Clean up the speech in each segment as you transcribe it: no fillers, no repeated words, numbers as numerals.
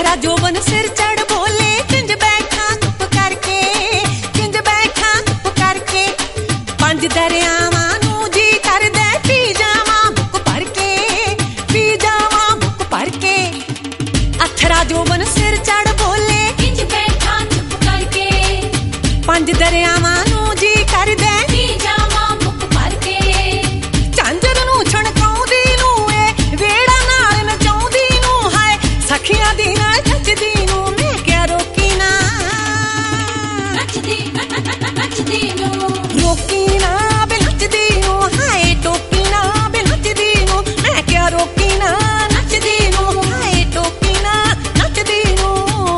अथड़ा जोबन सिर चढ़ बोले किंज बैठा चुप करके, किंज बैठा चुप करके। पंज दरियावां नूं जी करदा पी जावां बुक भर के, पी जावां बुक भर के। अथड़ा जोबन सिर चढ़ बोले किंज बैठा चुप करके, पंज दरियावां नूं जी करदा पी जावां बुक भर के। झांझर नूं छणकाउंदी नूं ए वेड़ा नाल नचाउंदी नूं हाय सखियां दी नाल नचदी नूं मैं क्या रोकी ना, नचदी नचदी नूं रोकी ना बे नचदी नूं हाय टोकी ना बे नचदी नूं मैं क्या रोकी ना, नचदी नूं हाय टोकी ना नचदी नूं।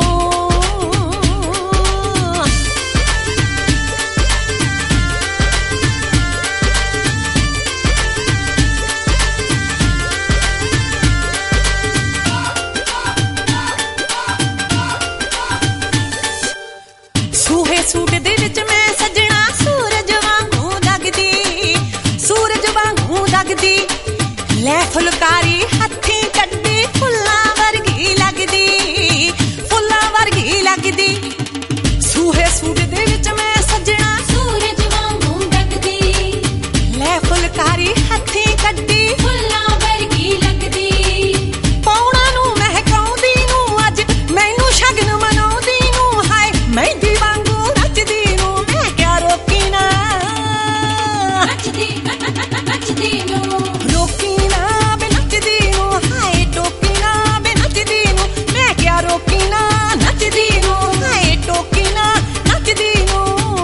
सूहे सूट दे विच मैं सजना सूरज वांगू लगदी, सूरज वांगू लगदी। लै फुलकारी हत्थी कड्डी फुल्लां वर्गी लगदी, फुल्लां वर्गी लगदी। सूहे सूट दे विच मैं सजना सूरज वांगू लगदी, लै फुलकारी हत्थी कड्डी फुल्लां वर्गी लगदी। पौणा नूं महकाउंदी नूं अज मैनू शगन मनाउंदी नूं हाय मेहंदी वांगू नचदी नूं मैं क्या रोकी ना, नचदी नचदी नूं रोकी ना बे नचदी नूं हाय टोकी ना बे नचदी नूं मैं क्या रोकी ना, नचदी नूं हाय टोकी ना नचदी नूं।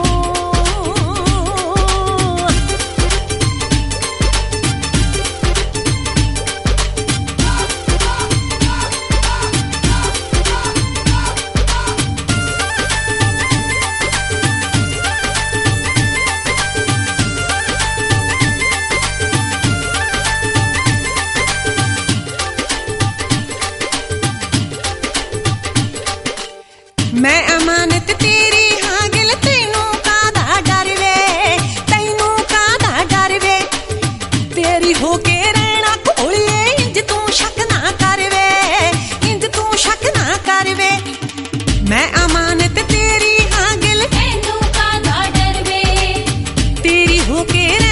मैं अमानत तेरी हां गिल तैनू कादा डर वे, तैनू कादा डर वे। तेरी होके रहना कोलिए इंज तू शक ना कर वे, इंज तू शक ना कर वे। मैं अमानत तेरी हां गिल तैनू कादा डर वे, तेरी होके